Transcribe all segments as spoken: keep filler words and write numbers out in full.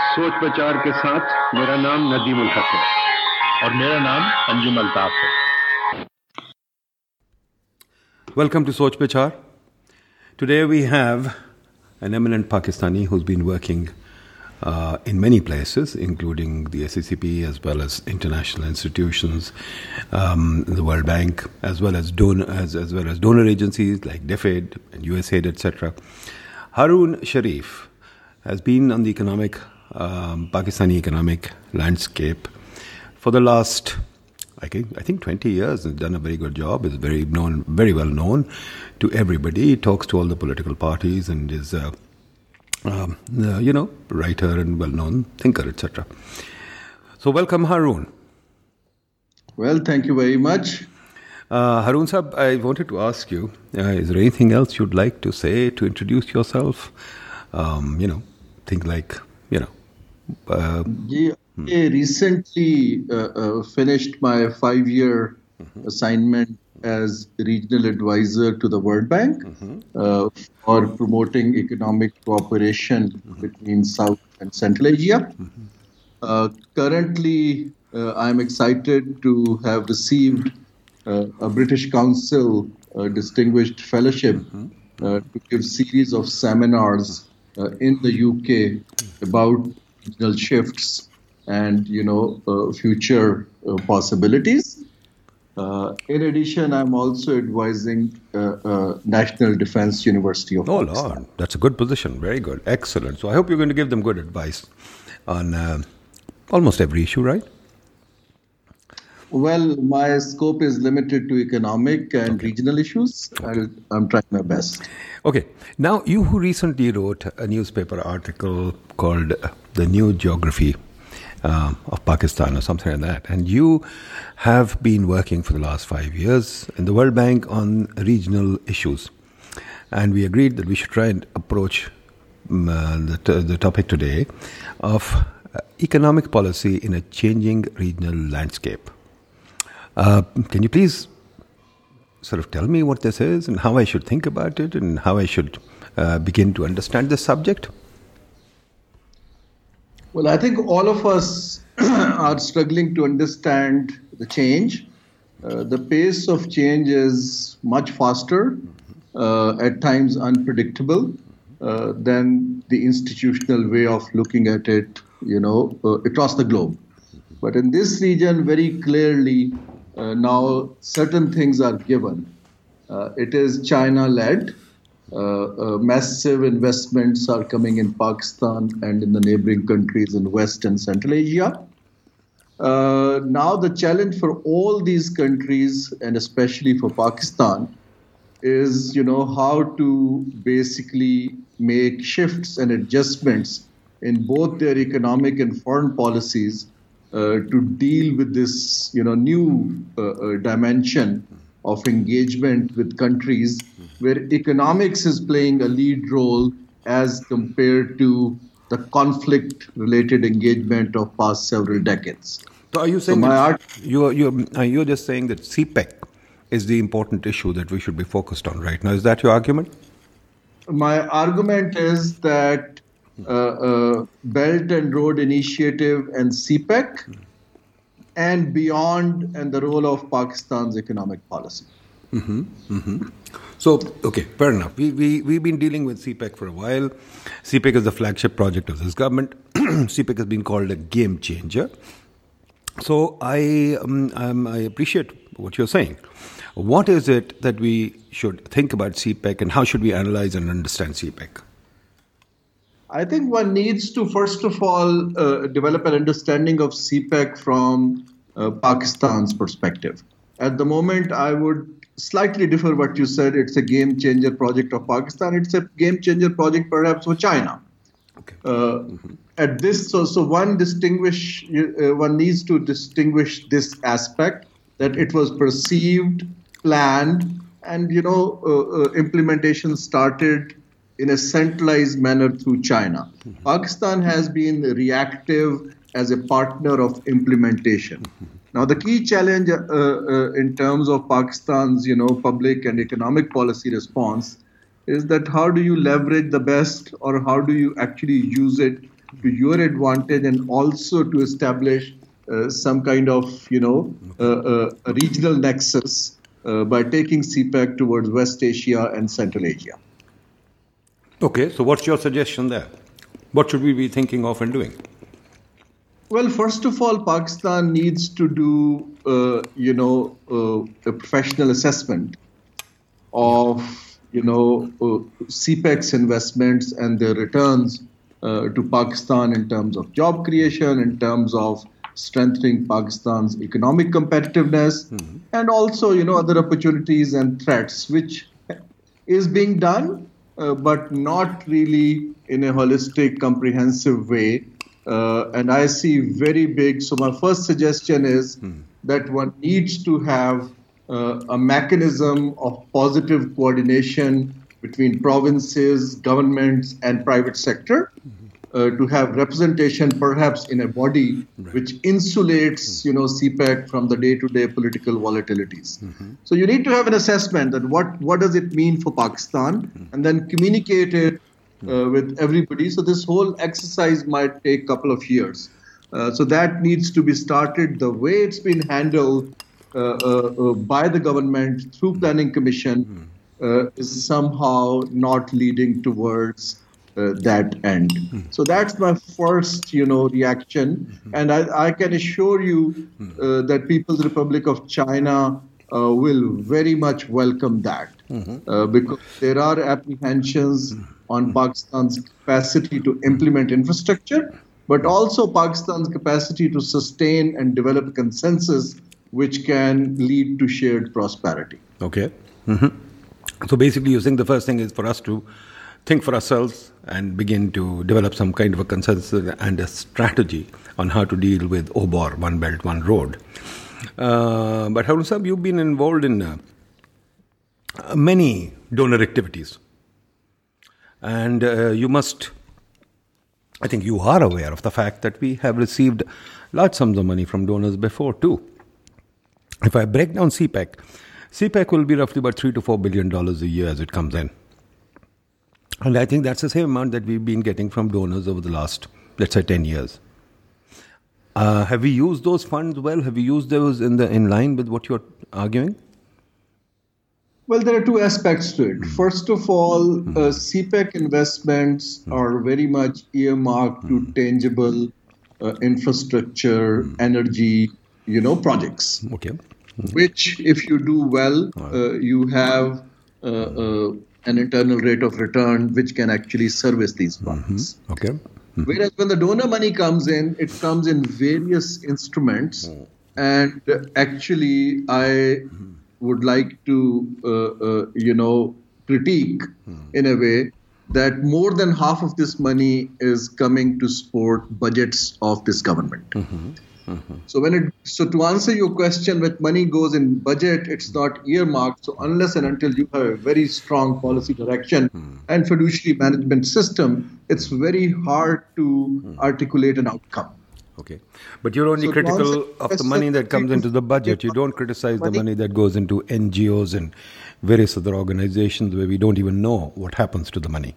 सोच विचार के साथ मेरा नाम नदीम उल हक है और मेरा नाम अंजुम अल्ताफ है. Welcome to Soch Vichar. Today we have an eminent Pakistani who's been working uh, in many places, including the S C C P as well as international institutions, um, the World Bank, as well as donor as, as well as donor agencies like DFID and U S A I D, et cetera. Haroon Sharif has been on the economic um, Pakistani economic landscape for the last, I think, I think twenty years. He's done a very good job. Is very known, very well known to everybody. He talks to all the political parties and is, uh, um, uh, you know, writer and well-known thinker, et cetera. So, welcome, Haroon. Well, thank you very much. Uh, Haroon Sahab, I wanted to ask you: uh, is there anything else you'd like to say to introduce yourself? Um, you know, things like, you know. Uh, yeah, I recently uh, uh, finished my five-year mm-hmm. assignment as regional advisor to the World Bank mm-hmm. uh, for promoting economic cooperation mm-hmm. between South and Central Asia. Mm-hmm. Uh, currently, uh, I'm excited to have received uh, a British Council uh, Distinguished Fellowship mm-hmm. uh, to give series of seminars uh, in the U K about regional shifts and, you know, uh, future uh, possibilities. Uh, in addition, I'm also advising uh, uh, National Defense University of Oh, Pakistan. Lord, that's a good position. Very good. Excellent. So I hope you're going to give them good advice on uh, almost every issue, right? Well, my scope is limited to economic and okay. regional issues. Okay. I'll, I'm trying my best. Okay. Now, you who recently wrote a newspaper article called The New Geography uh, of Pakistan or something like that, and you have been working for the last five years in the World Bank on regional issues. And we agreed that we should try and approach um, uh, the, t- the topic today of uh, economic policy in a changing regional landscape. Uh, can you please sort of tell me what this is and how I should think about it and how I should uh, begin to understand this subject? Well, I think all of us are struggling to understand the change. Uh, the pace of change is much faster, uh, at times unpredictable, uh, than the institutional way of looking at it, you know, uh, across the globe. But in this region, very clearly, Uh, now, certain things are given. Uh, it is China-led. Uh, uh, massive investments are coming in Pakistan and in the neighboring countries in West and Central Asia. Uh, now, the challenge for all these countries, and especially for Pakistan, is, you know, how to basically make shifts and adjustments in both their economic and foreign policies Uh, to deal with this, you know, new uh, uh, dimension of engagement with countries where economics is playing a lead role as compared to the conflict-related engagement of past several decades. So, are you saying so that art- you're you're uh, you're just saying that CPEC is the important issue that we should be focused on right now? Is that your argument? My argument is that Uh, uh, Belt and Road Initiative and CPEC, and beyond, and the role of Pakistan's economic policy. Mm-hmm, mm-hmm. So, okay, fair enough. We, we, we've been dealing with CPEC for a while. CPEC is the flagship project of this government. CPEC has been called a game changer. So, I, um, um, I appreciate what you're saying. What is it that we should think about CPEC, and how should we analyze and understand CPEC? I think one needs to, first of all, uh, develop an understanding of CPEC from uh, Pakistan's perspective. At the moment, I would slightly differ what you said. It's a game changer project of Pakistan. It's a game changer project perhaps for China. Okay. Uh, mm-hmm. At this, so, so one distinguish, uh, one needs to distinguish this aspect that it was perceived, planned, and, you know, uh, uh, implementation started in a centralized manner through China. Mm-hmm. Pakistan has been reactive as a partner of implementation. Mm-hmm. Now, the key challenge uh, uh, in terms of Pakistan's, you know, public and economic policy response is that how do you leverage the best, or how do you actually use it to your advantage and also to establish uh, some kind of, you know, uh, uh, a regional nexus uh, by taking CPEC towards West Asia and Central Asia. Okay, so what's your suggestion there? What should we be thinking of and doing? Well, first of all, Pakistan needs to do, uh, you know, uh, a professional assessment of, you know, uh, CPEC's investments and their returns uh, to Pakistan in terms of job creation, in terms of strengthening Pakistan's economic competitiveness, mm-hmm. and also, you know, other opportunities and threats, which is being done, uh, but not really in a holistic, comprehensive way. Uh, and I see very big. So my first suggestion is hmm. that one needs to have uh, a mechanism of positive coordination between provinces, governments, and private sector mm-hmm. uh, to have representation, perhaps in a body right. which insulates, mm-hmm. you know, CPEC from the day-to-day political volatilities. Mm-hmm. So you need to have an assessment that what what does it mean for Pakistan, mm-hmm. and then communicate it Uh, with everybody. So this whole exercise might take a couple of years. Uh, so that needs to be started. The way it's been handled uh, uh, uh, by the government through Planning Commission uh, is somehow not leading towards uh, that end. So that's my first, you know, reaction. And I, I can assure you uh, that People's Republic of China uh, will very much welcome that uh, because there are apprehensions on Pakistan's capacity to implement infrastructure, but also Pakistan's capacity to sustain and develop consensus which can lead to shared prosperity. Okay. Mm-hmm. So basically you think the first thing is for us to think for ourselves and begin to develop some kind of a consensus and a strategy on how to deal with O B O R, One Belt, One Road. Uh, but Harun Sahab, you've been involved in uh, many donor activities. And uh, you must, I think you are aware of the fact that we have received large sums of money from donors before too. If I break down CPEC, CPEC will be roughly about three to four billion dollars a year as it comes in. And I think that's the same amount that we've been getting from donors over the last, let's say, ten years. Uh, have we used those funds well? Have we used those in the in line with what you're arguing? Well, there are two aspects to it. First of all, uh, CPEC investments are very much earmarked to tangible uh, infrastructure, energy, you know, projects. Okay. Which, if you do well, uh, you have uh, uh, an internal rate of return which can actually service these projects. Mm-hmm. Okay. Mm-hmm. Whereas when the donor money comes in, it comes in various instruments, and actually, I would like to, uh, uh, you know, critique hmm. in a way that more than half of this money is coming to support budgets of this government. Mm-hmm. Mm-hmm. So when it, so to answer your question, when money goes in budget, it's not earmarked. So unless and until you have a very strong policy direction hmm. and fiduciary management system, it's very hard to hmm. articulate an outcome. Okay. But you're only so critical of the money that comes into the budget. You don't criticize money. the money that goes into N G Os and various other organizations where we don't even know what happens to the money.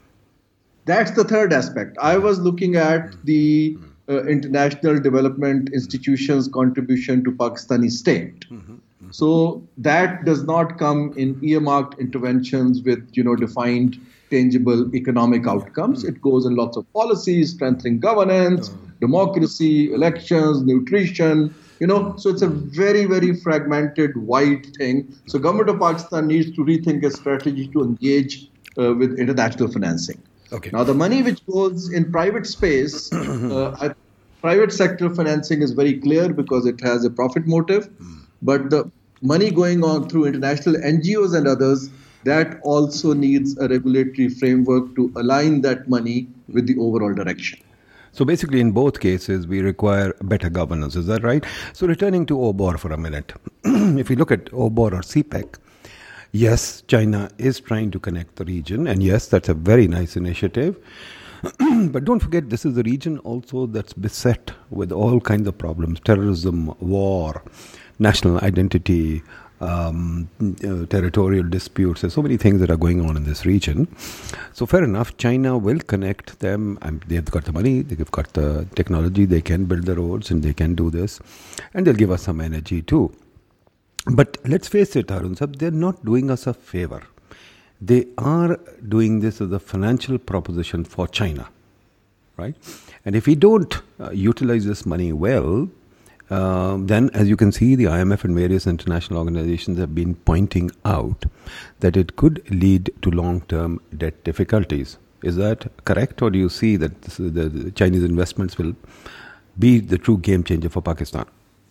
That's the third aspect. I was looking at the uh, international development institutions' contribution to Pakistani state. Mm-hmm. Mm-hmm. So that does not come in earmarked interventions with, you know, defined tangible economic outcomes. It goes in lots of policies, strengthening governance, oh. democracy, elections, nutrition, you know. So it's a very, very fragmented, wide thing. So government of Pakistan needs to rethink a strategy to engage uh, with international financing. Okay. Now, the money which goes in private space, uh, I, private sector financing is very clear because it has a profit motive. Mm. But the money going on through international N G Os and others, that also needs a regulatory framework to align that money with the overall direction. So basically in both cases, we require better governance. Is that right? So returning to O B O R for a minute. If we look at O B O R or CPEC, yes, China is trying to connect the region. And yes, that's a very nice initiative. But don't forget, this is a region also that's beset with all kinds of problems. Terrorism, war, national identity, um, uh, territorial disputes. There's so many things that are going on in this region. So fair enough, China will connect them. Um, they've got the money, they've got the technology, they can build the roads and they can do this. And they'll give us some energy too. But let's face it, Arun Sab, they're not doing us a favor. They are doing this as a financial proposition for China, right? And if we don't uh, utilize this money well, uh, then as you can see, the I M F and various international organizations have been pointing out that it could lead to long-term debt difficulties. Is that correct, or do you see that this, the, the Chinese investments will be the true game changer for Pakistan?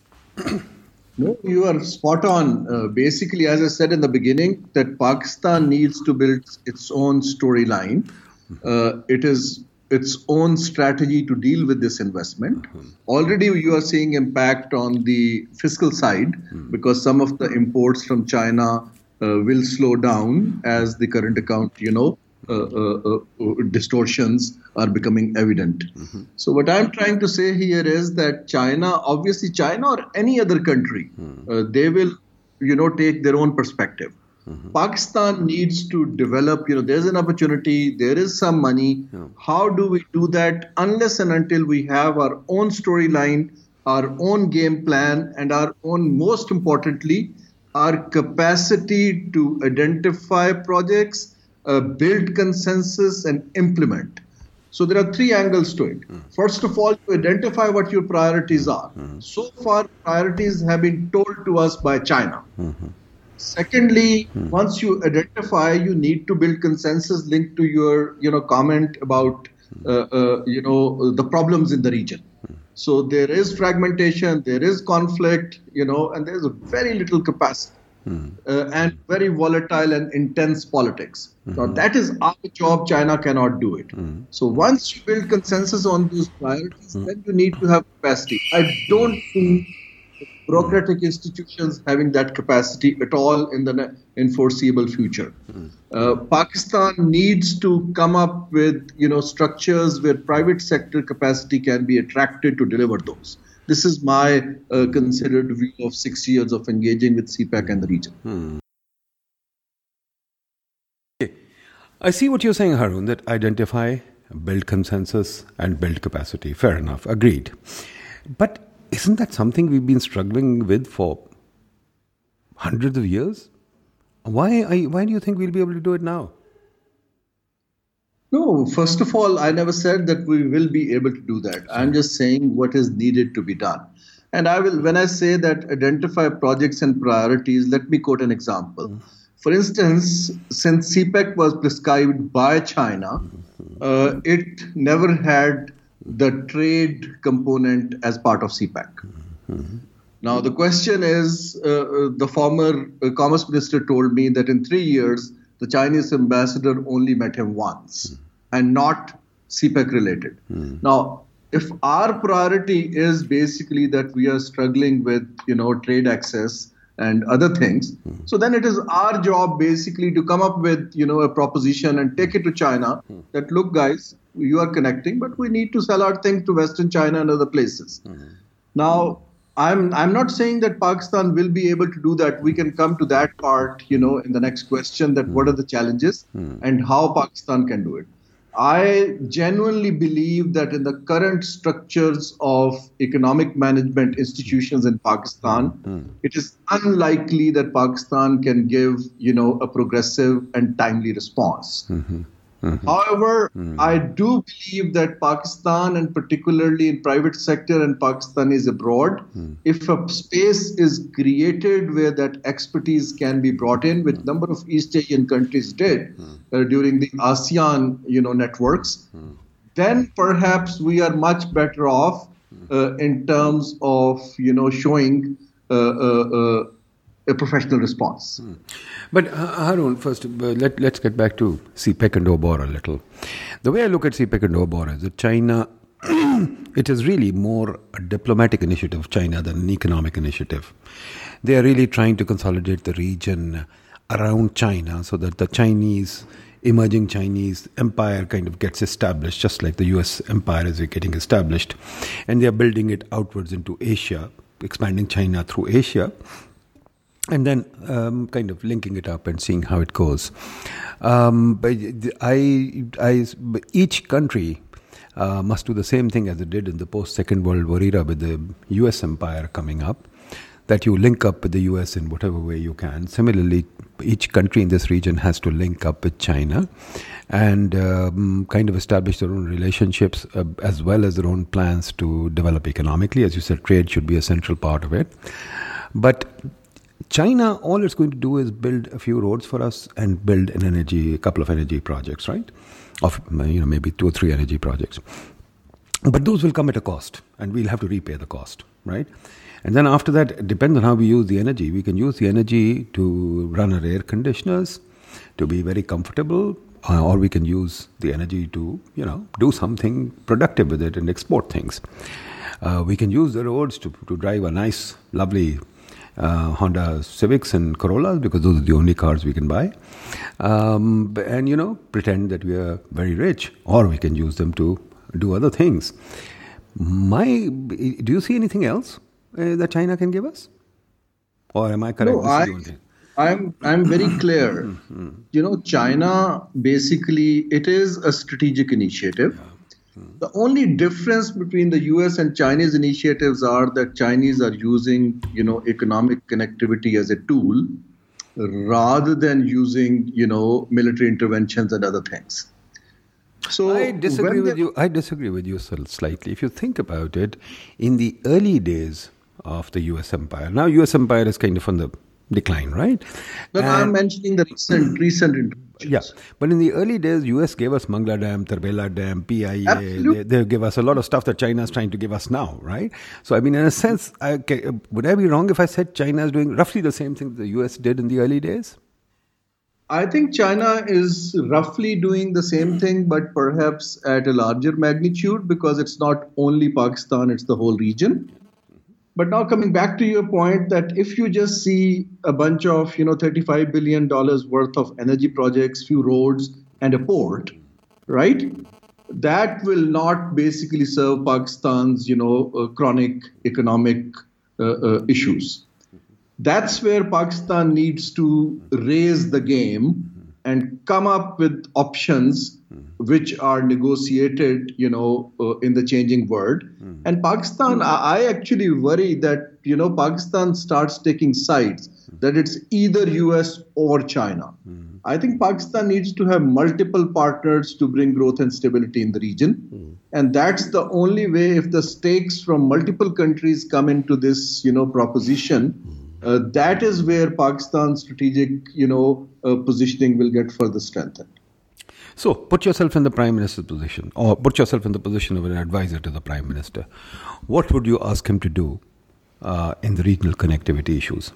No, you are spot on. Uh, basically, as I said in the beginning, that Pakistan needs to build its own storyline. Uh, it is its own strategy to deal with this investment. Already you are seeing impact on the fiscal side because some of the imports from China uh, will slow down as the current account, you know, uh, uh, uh, distortions are becoming evident. Mm-hmm. So what I'm trying to say here is that China, obviously China or any other country, mm-hmm. uh, they will, you know, take their own perspective. Mm-hmm. Pakistan needs to develop, you know, there's an opportunity, there is some money. Yeah. How do we do that unless and until we have our own storyline, our own game plan, and our own, most importantly, our capacity to identify projects, uh, build consensus, and implement. So there are three angles to it. Mm. First of all, to identify what your priorities are. Mm. So far, priorities have been told to us by China. Mm-hmm. Secondly, mm. once you identify, you need to build consensus linked to your, you know, comment about, uh, uh, you know, the problems in the region. Mm. So there is fragmentation, there is conflict, you know, and there is very little capacity. Mm. Uh, and very volatile and intense politics. Mm-hmm. Now that is our job. China cannot do it. Mm. So once you build consensus on these priorities, mm. then you need to have capacity. I don't think bureaucratic institutions having that capacity at all in the in foreseeable future. Mm. Uh, Pakistan needs to come up with, you know, structures where private sector capacity can be attracted to deliver those. This is my uh, considered view of six years of engaging with C PAC and the region. Hmm. Okay. I see what you're saying, Harun, that identify, build consensus, and build capacity. Fair enough. Agreed. But isn't that something we've been struggling with for hundreds of years? Why, are you, why do you think we'll be able to do it now? No, first of all, I never said that we will be able to do that. I'm just saying what is needed to be done. And I will, when I say that identify projects and priorities, let me quote an example. Mm-hmm. For instance, since C PAC was prescribed by China, uh, it never had the trade component as part of C PAC. Mm-hmm. Now, the question is, uh, the former uh, commerce minister told me that in three years, the Chinese ambassador only met him once mm. and not C PAC related. Mm. Now, if our priority is basically that we are struggling with, you know, trade access and other things, mm. so then it is our job basically to come up with, you know, a proposition and take it to China mm. that, look, guys, you are connecting, but we need to sell our things to Western China and other places. Mm. Now, I'm I'm not saying that Pakistan will be able to do that. We can come to that part, you know, in the next question, that mm. what are the challenges mm. and how Pakistan can do it. I genuinely believe that in the current structures of economic management institutions in Pakistan, mm. it is unlikely that Pakistan can give, you know, a progressive and timely response. Mm-hmm. Mm-hmm. However, mm-hmm. I do believe that Pakistan, and particularly in private sector and Pakistanis abroad, mm-hmm. if a space is created where that expertise can be brought in, which number of East Asian countries did mm-hmm. uh, during the ASEAN, you know, networks, mm-hmm. then perhaps we are much better off uh, in terms of, you know, showing uh, uh, uh, a professional response. Hmm. But uh, Harun, first, uh, let, let's get back to C PAC and O B O R a little. The way I look at C PAC and O B O R is that China, it is really more a diplomatic initiative of China than an economic initiative. They are really trying to consolidate the region around China so that the Chinese, emerging Chinese empire kind of gets established, just like the U S empire is getting established. And they are building it outwards into Asia, expanding China through Asia. and then um, kind of linking it up and seeing how it goes. Um, but I, I, each country uh, must do the same thing as it did in the post-Second World War era with the U S empire coming up, that you link up with the U S in whatever way you can. Similarly, each country in this region has to link up with China and um, kind of establish their own relationships uh, as well as their own plans to develop economically. As you said, trade should be a central part of it. But China, all it's going to do is build a few roads for us and build an energy, a couple of energy projects, right? Of, you know, maybe two or three energy projects. But those will come at a cost, and we'll have to repay the cost, right? And then after that, it depends on how we use the energy. We can use the energy to run our air conditioners, to be very comfortable, uh, or we can use the energy to, you know, do something productive with it and export things. Uh, we can use the roads to, to drive a nice, lovely uh, Honda Civics and Corollas, because those are the only cars we can buy. Um, and, you know, pretend that we are very rich, or we can use them to do other things. My, do you see anything else Uh, that China can give us? Or am I correct? No, I, I'm, I'm very clear. You know, China, basically, it is a strategic initiative. Yeah. Mm. The only difference between the U S and Chinese initiatives are that Chinese are using, you know, economic connectivity as a tool rather than using, you know, military interventions and other things. So I disagree with you. I disagree with you slightly. If you think about it, in the early days of the U S empire, now U S empire is kind of on the decline, right? But and I'm mentioning the recent recent interventions. Yeah, but in the early days, U S gave us Mangla Dam, Tarbela Dam, P I A. They, they give us a lot of stuff that China is trying to give us now, right? So I mean, in a sense, I, would I be wrong if I said China is doing roughly the same thing the U S did in the early days? I think China is roughly doing the same thing, but perhaps at a larger magnitude, because it's not only Pakistan, it's the whole region. But now coming back to your point that if you just see a bunch of, you know, thirty-five billion dollars worth of energy projects, few roads and a port, right? That will not basically serve Pakistan's, you know, uh, chronic economic uh, uh, issues. That's where Pakistan needs to raise the game and come up with options which are negotiated, you know, uh, in the changing world. Mm. And Pakistan, I, I actually worry that, you know, Pakistan starts taking sides, that it's either U S or China. Mm. I think Pakistan needs to have multiple partners to bring growth and stability in the region. Mm. And that's the only way. If the stakes from multiple countries come into this, you know, proposition, uh, that is where Pakistan's strategic, you know, uh, positioning will get further strengthened. So, put yourself in the Prime Minister's position, or put yourself in the position of an advisor to the Prime Minister. What would you ask him to do uh, in the regional connectivity issues?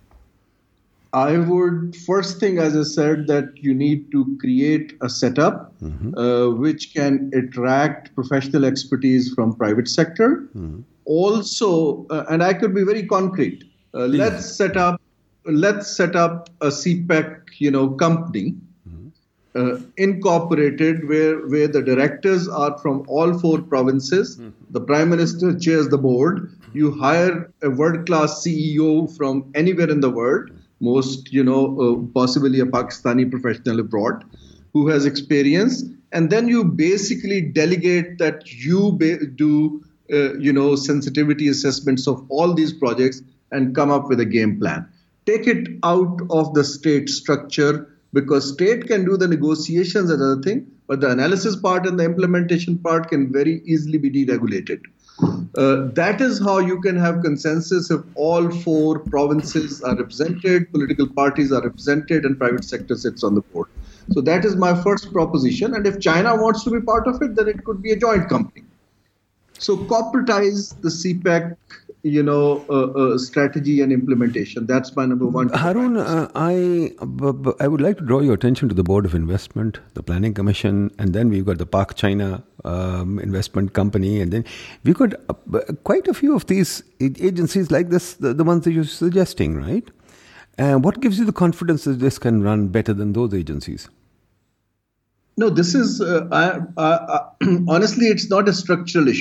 I would, first thing, as I said, that you need to create a setup mm-hmm. uh, which can attract professional expertise from private sector. Mm-hmm. Also, uh, and I could be very concrete. Uh, let's set up, let's set up a C PEC, you know, company. Uh, incorporated where, where the directors are from all four provinces. Mm-hmm. The Prime Minister chairs the board. You hire a world-class C E O from anywhere in the world, most, you know, uh, possibly a Pakistani professional abroad who has experience. And then you basically delegate that you ba- do, uh, you know, sensitivity assessments of all these projects and come up with a game plan. Take it out of the state structure, because state can do the negotiations and other thing, but the analysis part and the implementation part can very easily be deregulated. Uh, that is how you can have consensus if all four provinces are represented, political parties are represented, and private sector sits on the board. So that is my first proposition. And if China wants to be part of it, then it could be a joint company. So corporatize the C PEC, you know, uh, uh, strategy and implementation. That's my number one. Harun, uh, I b- b- I would like to draw your attention to the Board of Investment, the Planning Commission, and then we've got the Pak China um, Investment Company, and then we've got uh, quite a few of these agencies like this, the, the ones that you're suggesting, right? And uh, what gives you the confidence that this can run better than those agencies? No, this is, uh, I, I, I, honestly, it's not a structural issue.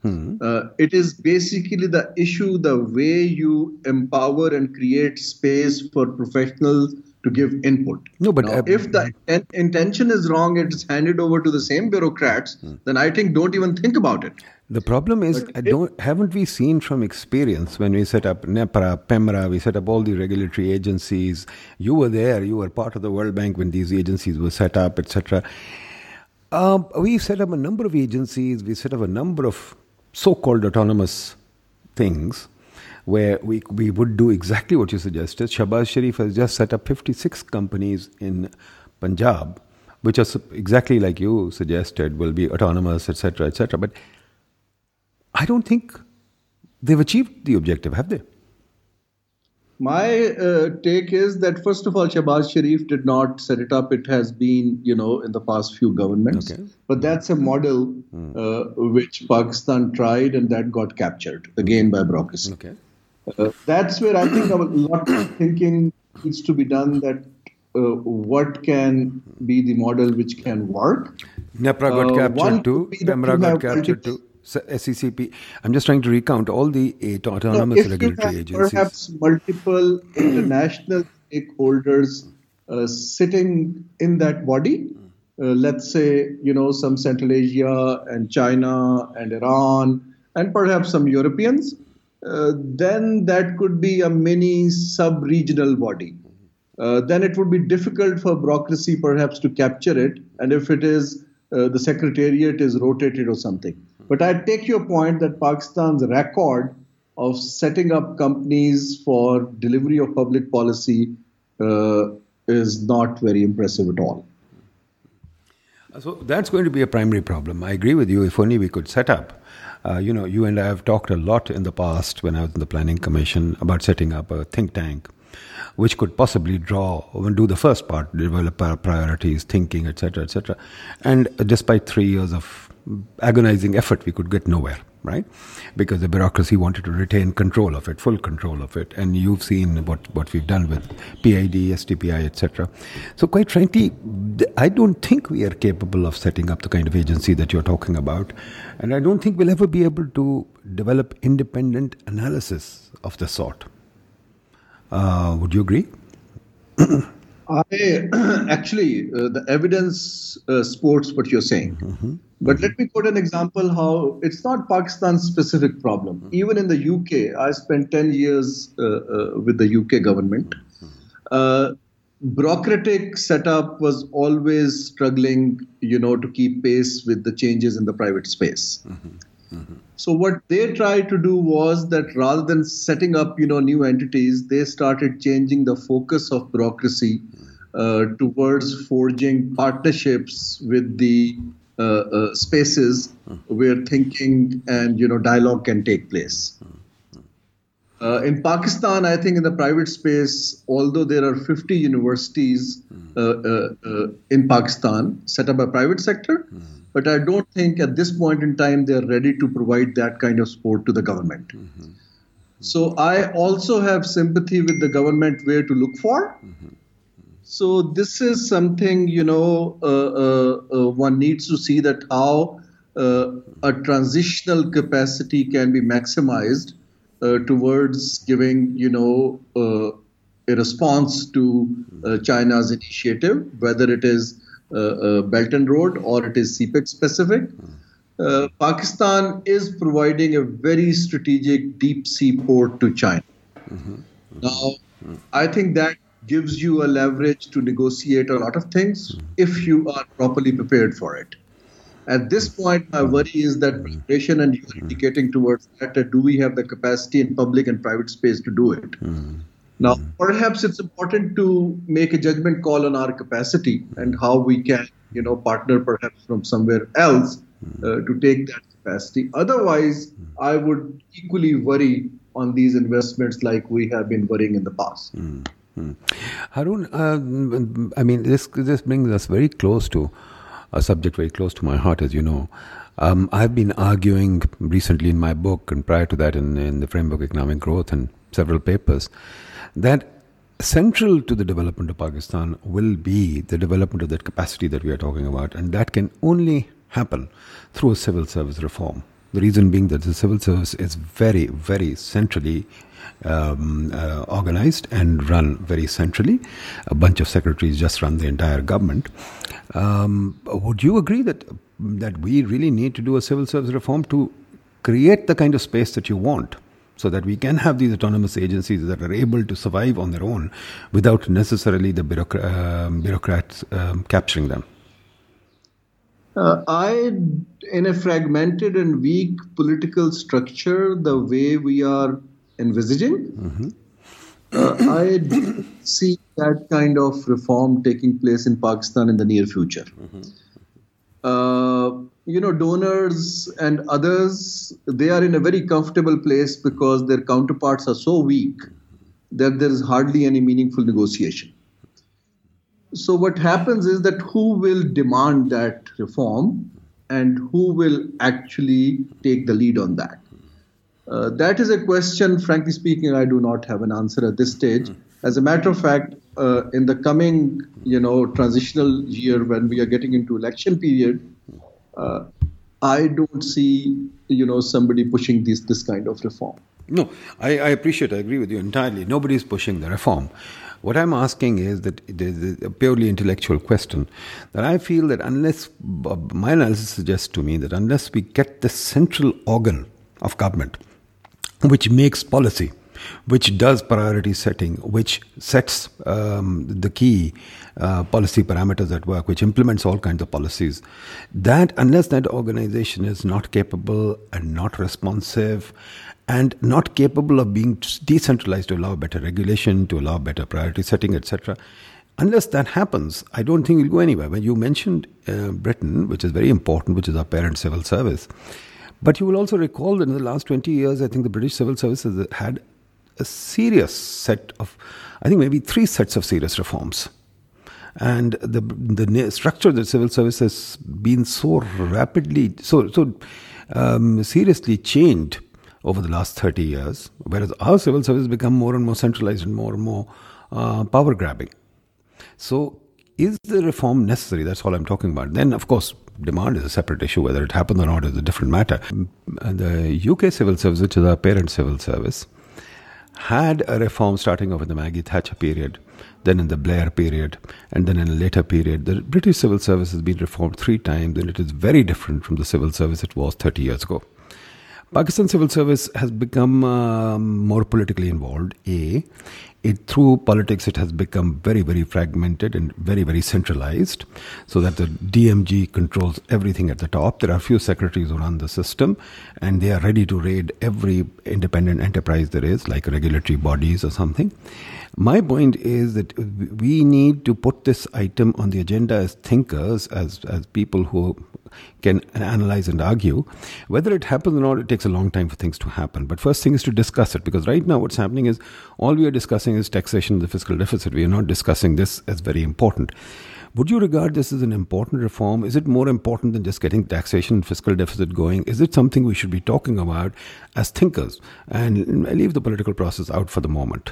Hmm. Uh, it is basically the issue, the way you empower and create space for professionals to give input. No, but now, uh, if the in- intention is wrong, it's handed over to the same bureaucrats, hmm. then I think don't even think about it. The problem is, I don't, haven't we seen from experience when we set up NEPRA, PEMRA, we set up all the regulatory agencies. You were there, you were part of the World Bank when these agencies were set up, et cetera. Um, we set up a number of agencies, we set up a number of so-called autonomous things where we we would do exactly what you suggested. Shahbaz Sharif has just set up fifty-six companies in Punjab, which are exactly like you suggested, will be autonomous, et cetera, et cetera. But I don't think they've achieved the objective, have they? My uh, take is that, first of all, Shahbaz Sharif did not set it up. It has been, you know, in the past few governments. Okay. But that's a model mm. uh, which Pakistan tried and that got captured, again, by bureaucracy. Okay. Uh, that's where I think a lot of thinking needs to be done, that uh, what can be the model which can work. NEPRA got uh, captured too. PEMRA got captured too. S E C P. I'm just trying to recount all the eight autonomous no, regulatory agencies. Perhaps multiple international stakeholders uh, sitting in that body, uh, let's say, you know, some Central Asia and China and Iran and perhaps some Europeans, uh, then that could be a mini sub-regional body. Uh, then it would be difficult for bureaucracy perhaps to capture it. And if it is, uh, the secretariat is rotated or something. But I take your point that Pakistan's record of setting up companies for delivery of public policy uh, is not very impressive at all. So that's going to be a primary problem. I agree with you. If only we could set up. Uh, you know, you and I have talked a lot in the past when I was in the Planning Commission about setting up a think tank which could possibly draw and do the first part, develop our priorities, thinking, et cetera, et cetera. And despite three years of agonizing effort, we could get nowhere, right? Because the bureaucracy wanted to retain control of it, full control of it. And you've seen what, what we've done with P I D, S T P I, et cetera. So quite frankly, I don't think we are capable of setting up the kind of agency that you're talking about. And I don't think we'll ever be able to develop independent analysis of the sort. Uh, would you agree? I actually, uh, the evidence uh, supports what you're saying. Mm-hmm. But let me quote an example how it's not Pakistan's specific problem. Mm-hmm. Even in the U K, I spent ten years uh, uh, with the U K government. Mm-hmm. Uh, bureaucratic setup was always struggling, you know, to keep pace with the changes in the private space. Mm-hmm. Mm-hmm. So what they tried to do was that rather than setting up, you know, new entities, they started changing the focus of bureaucracy uh, towards forging partnerships with the uh, uh, spaces where thinking and, you know, dialogue can take place. Uh, in Pakistan, I think in the private space, although there are fifty universities uh, uh, uh, in Pakistan set up by private sector, but I don't think at this point in time they're ready to provide that kind of support to the government. Mm-hmm. So I also have sympathy with the government where to look for. Mm-hmm. So this is something, you know, uh, uh, uh, one needs to see that how uh, a transitional capacity can be maximized uh, towards giving, you know, uh, a response to uh, China's initiative, whether it is Uh, uh, Belt and Road or it is C PEC specific. Uh, Pakistan is providing a very strategic deep sea port to China. Mm-hmm. Mm-hmm. Now, mm-hmm. I think that gives you a leverage to negotiate a lot of things mm-hmm. if you are properly prepared for it. At this point, my worry is that preparation, and you are indicating towards that, that do we have the capacity in public and private space to do it? Mm-hmm. Now, perhaps it's important to make a judgment call on our capacity and how we can, you know, partner perhaps from somewhere else uh, to take that capacity. Otherwise, I would equally worry on these investments like we have been worrying in the past. Mm-hmm. Harun, uh, I mean, this this brings us very close to a subject very close to my heart, as you know. Um, I've been arguing recently in my book and prior to that in, in the Framework of Economic Growth and several papers that central to the development of Pakistan will be the development of that capacity that we are talking about, and that can only happen through a civil service reform. The reason being that the civil service is very, very centrally um, uh, organized and run very centrally. A bunch of secretaries just run the entire government. Um, would you agree that that we really need to do a civil service reform to create the kind of space that you want, so that we can have these autonomous agencies that are able to survive on their own without necessarily the bureaucra- uh, bureaucrats um, capturing them? Uh, I, in a fragmented and weak political structure, the way we are envisaging, mm-hmm. uh, I don't see that kind of reform taking place in Pakistan in the near future. Mm-hmm. Uh, you know, donors and others, they are in a very comfortable place because their counterparts are so weak that there is hardly any meaningful negotiation. So what happens is that who will demand that reform and who will actually take the lead on that? Uh, that is a question, frankly speaking, I do not have an answer at this stage. As a matter of fact, uh, in the coming, you know, transitional year when we are getting into election period, uh, I don't see, you know, somebody pushing this this kind of reform. No, I, I appreciate, I agree with you entirely. Nobody is pushing the reform. What I'm asking is that there's a purely intellectual question, that I feel that unless, my analysis suggests to me that unless we get the central organ of government, which makes policy, which does priority setting, which sets um, the key uh, policy parameters at work, which implements all kinds of policies, that unless that organization is not capable and not responsive and not capable of being decentralized to allow better regulation, to allow better priority setting, et cetera, unless that happens, I don't think we'll go anywhere. When you mentioned uh, Britain, which is very important, which is our parent civil service, but you will also recall that in the last twenty years, I think the British civil service has had a serious set of, I think maybe three sets of serious reforms. And the the structure of the civil service has been so rapidly, so so um, seriously changed over the last thirty years, whereas our civil service has become more and more centralized and more and more uh, power grabbing. So is the reform necessary? That's all I'm talking about. Then, of course, demand is a separate issue. Whether it happens or not is a different matter. And the U K civil service, which is our parent civil service, had a reform starting off in the Maggie Thatcher period, then in the Blair period, and then in a later period. The British civil service has been reformed three times, and it is very different from the civil service it was thirty years ago. Pakistan civil service has become uh, more politically involved. A, it through politics it has become very, very fragmented and very, very centralized, so that the D M G controls everything at the top. There are a few secretaries who run the system, and they are ready to raid every independent enterprise there is, like regulatory bodies or something. My point is that we need to put this item on the agenda as thinkers, as as people who can analyze and argue. Whether it happens or not, it takes a long time for things to happen. But first thing is to discuss it, because right now what's happening is all we are discussing is taxation, the fiscal deficit. We are not discussing this as very important. Would you regard this as an important reform? Is it more important than just getting taxation and fiscal deficit going? Is it something we should be talking about as thinkers? And I leave the political process out for the moment.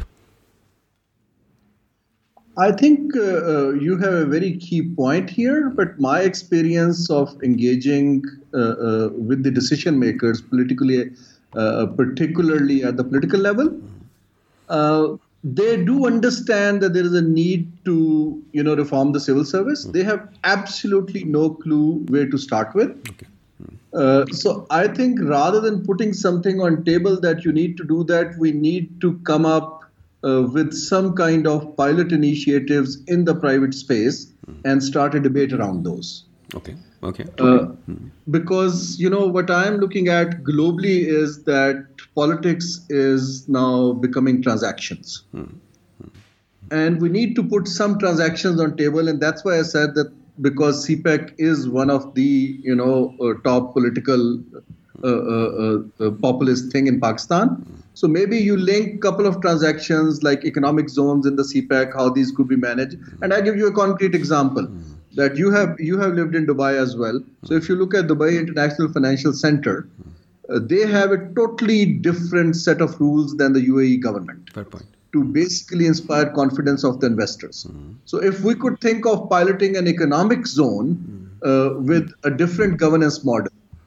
I think uh, uh, you have a very key point here, but my experience of engaging uh, uh, with the decision makers politically, uh, particularly at the political level, uh, they do understand that there is a need to, you know, reform the civil service. They have absolutely no clue where to start with. Okay. Uh, so I think rather than putting something on table that you need to do that, we need to come up Uh, with some kind of pilot initiatives in the private space mm. and start a debate around those. Okay, okay. Uh, mm. Because, you know, what I'm looking at globally is that politics is now becoming transactions. Mm. Mm. And we need to put some transactions on table. And that's why I said that because C PAC is one of the, you know, uh, top political uh, uh, uh, populist thing in Pakistan. Mm. So maybe you link a couple of transactions like economic zones in the C PAC, how these could be managed. And I give you a concrete example that you have you have lived in Dubai as well. So if you look at Dubai International Financial Center, uh, they have a totally different set of rules than the U A E government. Fair point. To basically inspire confidence of the investors. Mm-hmm. So if we could think of piloting an economic zone uh, with a different governance model,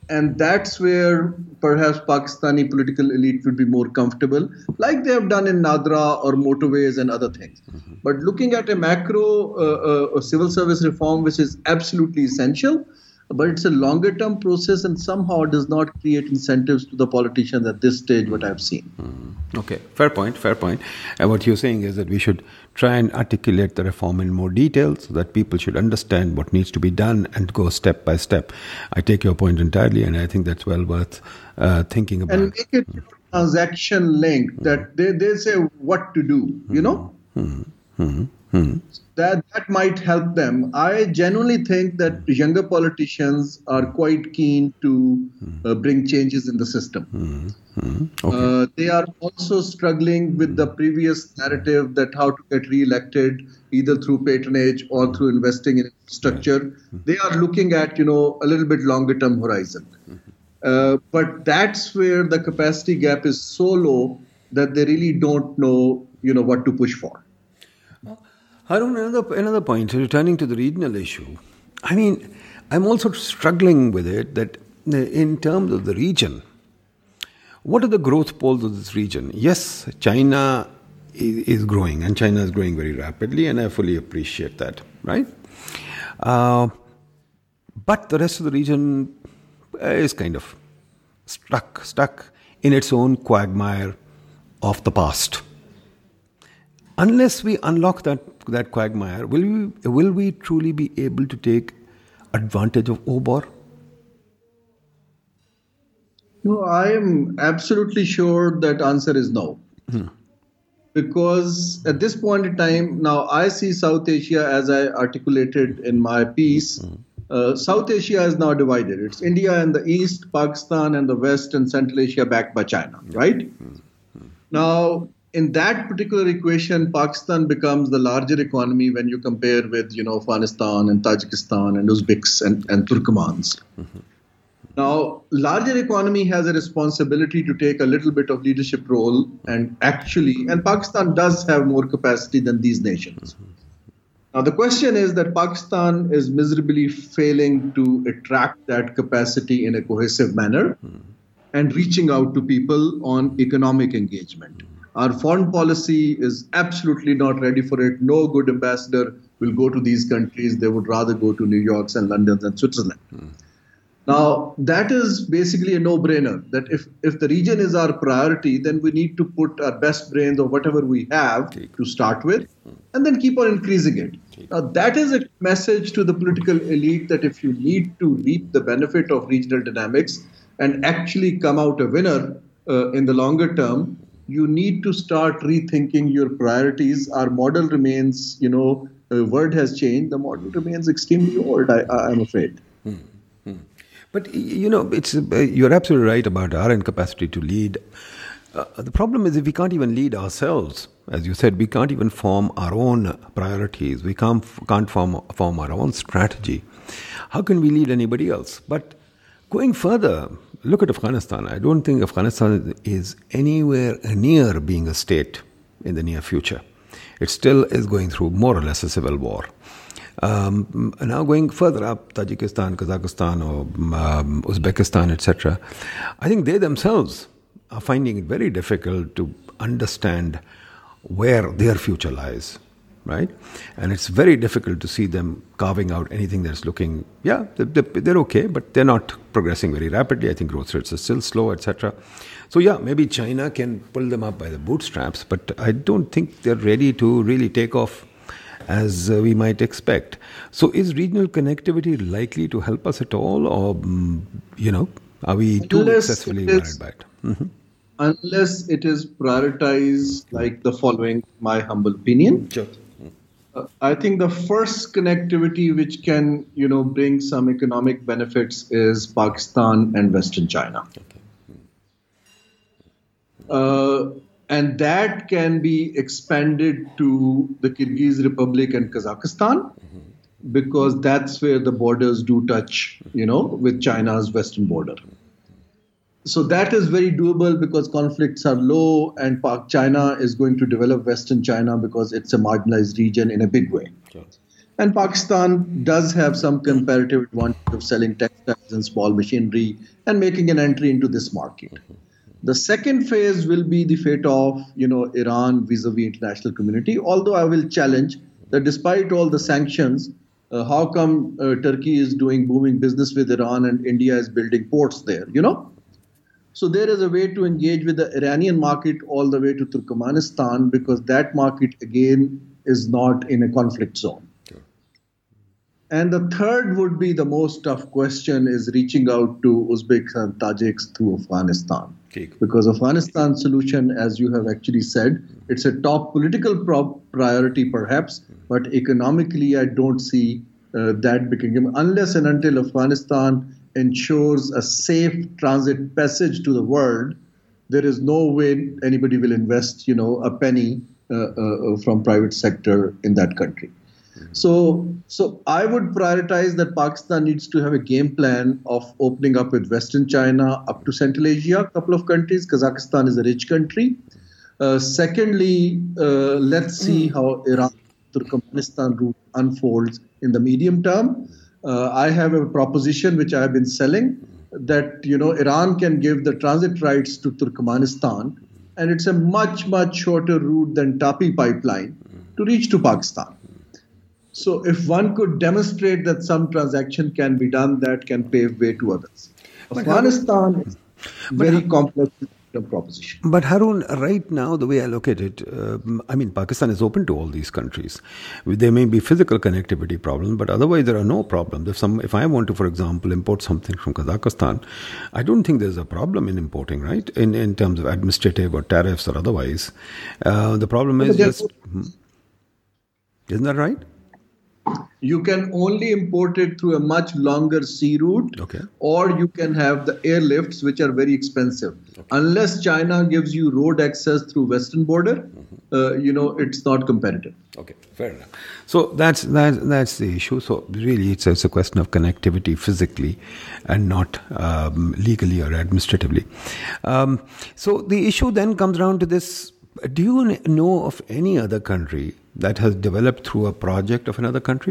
and that's where perhaps Pakistani political elite would be more comfortable, like they have done in Nadra or motorways and other things. Mm-hmm. But looking at a macro uh, uh, civil service reform, which is absolutely essential, but it's a longer term process and somehow does not create incentives to the politicians at this stage, what I've seen. Mm-hmm. Okay, fair point, fair point. And what you're saying is that we should try and articulate the reform in more detail so that people should understand what needs to be done and go step by step. I take your point entirely, and I think that's well worth uh, thinking about. And make it mm-hmm. transaction linked, that they, they say what to do, mm-hmm. you know? Mm-hmm. Mm-hmm. That that might help them. I genuinely think that younger politicians are quite keen to uh, bring changes in the system. Mm-hmm. Okay. Uh, they are also struggling with the previous narrative that how to get re-elected, either through patronage or through investing in infrastructure. Mm-hmm. They are looking at, you know, a little bit longer term horizon. Mm-hmm. Uh, but that's where the capacity gap is so low that they really don't know, you know, what to push for. Harun, another, another point, returning to the regional issue. I mean, I'm also struggling with it that in terms of the region, what are the growth poles of this region? Yes, China is, is growing, and China is growing very rapidly, and I fully appreciate that, right? Uh, but the rest of the region is kind of stuck, stuck in its own quagmire of the past. Unless we unlock that that quagmire, will we will we truly be able to take advantage of O B O R? No, I am absolutely sure that answer is no. Hmm. Because at this point in time, now I see South Asia, as I articulated in my piece, hmm. uh, South Asia is now divided. It's India in the east, Pakistan in the west, and Central Asia backed by China, right? Hmm. Hmm. Now, in that particular equation, Pakistan becomes the larger economy when you compare with, you know, Afghanistan and Tajikistan and Uzbeks and, and Turkmens. Mm-hmm. Now, larger economy has a responsibility to take a little bit of leadership role and actually, and Pakistan does have more capacity than these nations. Mm-hmm. Now, the question is that Pakistan is miserably failing to attract that capacity in a cohesive manner mm-hmm. and reaching out to people on economic engagement. Mm-hmm. Our foreign policy is absolutely not ready for it. No good ambassador will go to these countries. They would rather go to New York and London and Switzerland. Mm. Now, that is basically a no-brainer, that if, if the region is our priority, then we need to put our best brains or whatever we have to start with, and then keep on increasing it. Now, that is a message to the political elite that if you need to reap the benefit of regional dynamics and actually come out a winner uh, in the longer term, you need to start rethinking your priorities. Our model remains, you know, the word has changed. The model remains extremely old, I, I'm afraid. Hmm. Hmm. But, you know, it's uh, you're absolutely right about our incapacity to lead. Uh, the problem is if we can't even lead ourselves, as you said, we can't even form our own priorities. We can't, can't form, form our own strategy. How can we lead anybody else? But going further, look at Afghanistan. I don't think Afghanistan is anywhere near being a state in the near future. It still is going through more or less a civil war. Um, now going further up, Tajikistan, Kazakhstan, or um, Uzbekistan, et cetera, I think they themselves are finding it very difficult to understand where their future lies. Right? And it's very difficult to see them carving out anything that's looking, yeah, they're, they're okay, but they're not progressing very rapidly. I think growth rates are still slow, et cetera. So yeah, maybe China can pull them up by the bootstraps, but I don't think they're ready to really take off as uh, we might expect. So is regional connectivity likely to help us at all, or, um, you know, are we too Unless excessively it is- worried by it? Mm-hmm. Unless it is prioritized like the following, my humble opinion. Sure. Uh, I think the first connectivity which can, you know, bring some economic benefits is Pakistan and Western China. Okay. Uh, and that can be expanded to the Kyrgyz Republic and Kazakhstan mm-hmm. because that's where the borders do touch, you know, with China's western border. So that is very doable because conflicts are low and China is going to develop Western China because it's a marginalized region in a big way. Sure. And Pakistan does have some comparative advantage of selling textiles and small machinery and making an entry into this market. The second phase will be the fate of, you know, Iran vis-a-vis international community. Although I will challenge that despite all the sanctions, uh, how come uh, Turkey is doing booming business with Iran and India is building ports there, you know? So there is a way to engage with the Iranian market all the way to Turkmenistan, because that market, again, is not in a conflict zone. And the third would be the most tough question, is reaching out to Uzbeks and Tajiks through Afghanistan. Okay. Because Afghanistan solution, as you have actually said, it's a top political pro- priority perhaps, but economically I don't see uh, that becoming, unless and until Afghanistan ensures a safe transit passage to the world, there is no way anybody will invest, you know, a penny uh, uh, from private sector in that country. So, so I would prioritize that Pakistan needs to have a game plan of opening up with Western China up to Central Asia, a couple of countries. Kazakhstan is a rich country. Uh, secondly, uh, let's see how Iran-Turkmenistan route unfolds in the medium term. Uh, I have a proposition which I have been selling that, you know, Iran can give the transit rights to Turkmenistan, and it's a much, much shorter route than Tapi pipeline to reach to Pakistan. So if one could demonstrate that some transaction can be done, that can pave way to others. But Afghanistan is a very complex proposition. But Harun, right now, the way I look at it, uh, I mean, Pakistan is open to all these countries. There may be physical connectivity problems, but otherwise there are no problems. If some, if I want to, for example, import something from Kazakhstan, I don't think there's a problem in importing, right? In in terms of administrative or tariffs or otherwise. Uh, the problem is just... Hmm. Isn't that right? You can only import it through a much longer sea route, okay, or you can have the airlifts, which are very expensive. Okay. Unless China gives you road access through western border, mm-hmm. uh, you know, it's not competitive. Okay, fair enough. So that's that's, that's the issue. So really, it's, it's a question of connectivity physically and not um, legally or administratively. Um, so the issue then comes down to this. Do you know of any other country that has developed through a project of another country?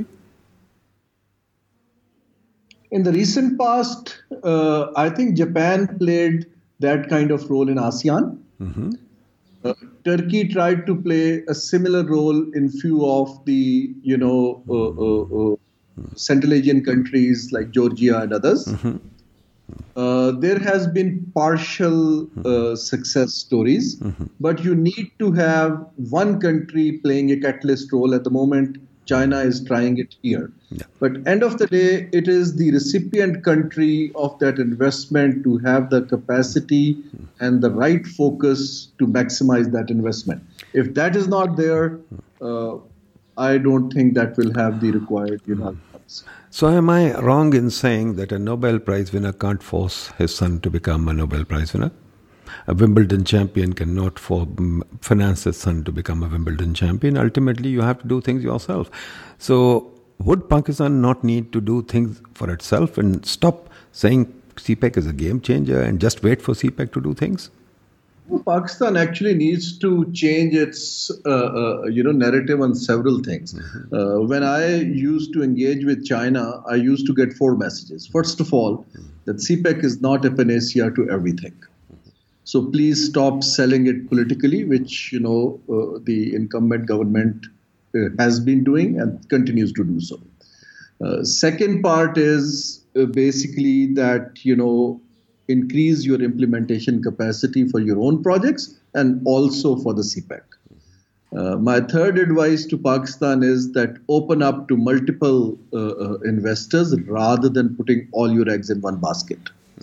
In the recent past, uh, I think Japan played that kind of role in ASEAN. Mm-hmm. Uh, Turkey tried to play a similar role in few of the, you know, uh, uh, uh, Central Asian countries like Georgia and others. Mm-hmm. Uh, there has been partial uh, success stories, mm-hmm. but you need to have one country playing a catalyst role. At the moment, China is trying it here. Yeah. But end of the day, it is the recipient country of that investment to have the capacity mm-hmm. and the right focus to maximize that investment. If that is not there, uh, I don't think that will have the required, you know, So am I wrong in saying that a Nobel Prize winner can't force his son to become a Nobel Prize winner? A Wimbledon champion cannot for, um, finance his son to become a Wimbledon champion. Ultimately, you have to do things yourself. So would Pakistan not need to do things for itself and stop saying C PEC is a game changer and just wait for C PEC to do things? Well, Pakistan actually needs to change its, uh, uh, you know, narrative on several things. Mm-hmm. Uh, when I used to engage with China, I used to get four messages. First of all, mm-hmm. that C PEC is not a panacea to everything. Mm-hmm. So please stop selling it politically, which, you know, uh, the incumbent government uh, has been doing and continues to do so. Uh, second part is uh, basically that, you know, increase your implementation capacity for your own projects and also for the C PEC. Uh, my third advice to Pakistan is that open up to multiple uh, uh, investors rather than putting all your eggs in one basket.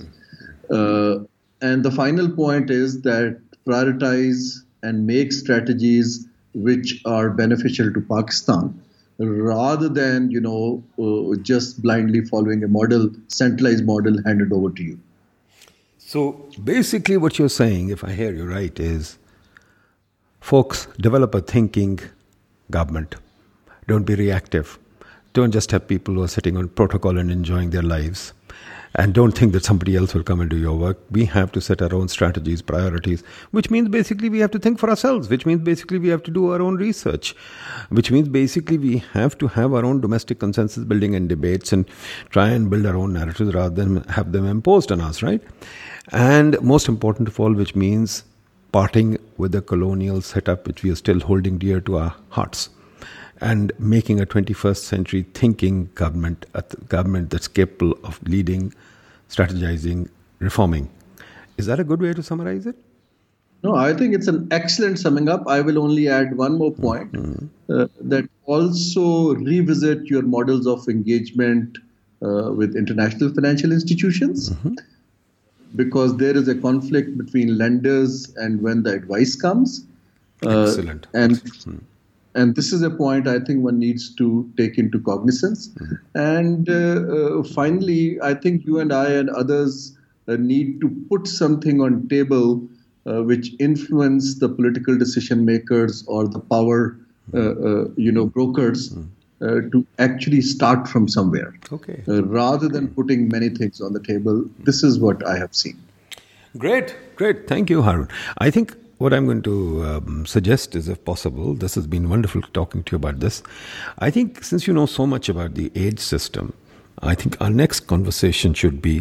Uh, and the final point is that prioritize and make strategies which are beneficial to Pakistan rather than, you know, uh, just blindly following a model, centralized model handed over to you. So basically what you're saying, if I hear you right, is folks, develop a thinking government. Don't be reactive. Don't just have people who are sitting on protocol and enjoying their lives. And don't think that somebody else will come and do your work. We have to set our own strategies, priorities, which means basically we have to think for ourselves, which means basically we have to do our own research, which means basically we have to have our own domestic consensus building and debates and try and build our own narratives rather than have them imposed on us, right? And most important of all, which means parting with the colonial setup, which we are still holding dear to our hearts, and making a twenty-first century thinking government, a government that's capable of leading, strategizing, reforming. Is that a good way to summarize it? No, I think it's an excellent summing up. I will only add one more point, mm-hmm. uh, that also revisit your models of engagement uh, with international financial institutions, mm-hmm. because there is a conflict between lenders and when the advice comes. Uh, Excellent. And mm-hmm. And this is a point I think one needs to take into cognizance. Mm-hmm. And uh, uh, finally, I think you and I and others uh, need to put something on table uh, which influence the political decision makers or the power, uh, uh, you know, brokers mm-hmm. uh, to actually start from somewhere. Okay. Uh, rather than putting many things on the table. This is what I have seen. Great, great. Thank you, Harun. I think what I'm going to um, suggest is, if possible, this has been wonderful talking to you about this. I think since you know so much about the aid system, I think our next conversation should be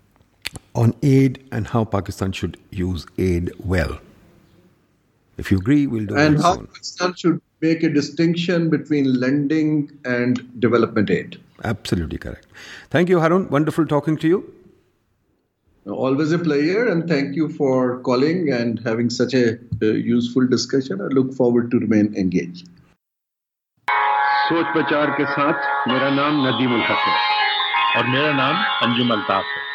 on aid and how Pakistan should use aid well. If you agree, we'll do and that how soon. Pakistan should make a distinction between lending and development aid. Absolutely correct. Thank you, Harun. Wonderful talking to you. Always a pleasure, and thank you for calling and having such a uh, useful discussion. I look forward to remain engaged. सोच विचार के साथ मेरा नाम नदीम उल हक है और मेरा नाम अंजुम अल्ताफ है.